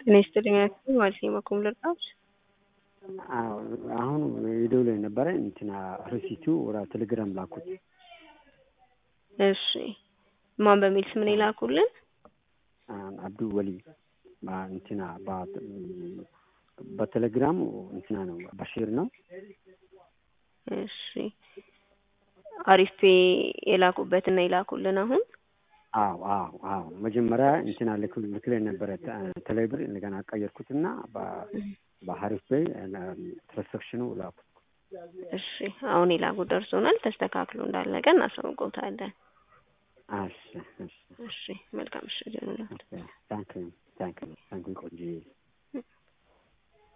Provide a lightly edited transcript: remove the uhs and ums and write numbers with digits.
ጤና ይስጥልኝ ማለት ነው ኮምለርታች አሁን ቪዲዮ ላይ ነበር እንትና ሪሲቱ ወራ ቴሌግራም ላኩት። እሺ ማን በሚል ስም ነው ይላኩልን? አብዱ ወሊ እንትና በቴሌግራም እንትና ነው በሽር ነው። እሺ አሪፍ የላኩበትና ይላኩልን አሁን አዎ መጀመሪያ እንትና ልክለ ነበር ቴሌብር እንደገና ቀየርኩትና በሐሪፍ በይ ትራንሳክሽኑ ላኩት። እሺ አሁን ይላኩ ደርሶናል። ተስተካክሎ እንዳለቀ እናሳውቀውታለን። እሺ መልካም እሺ ጀነራል ታንክ ዩ ቆንጆ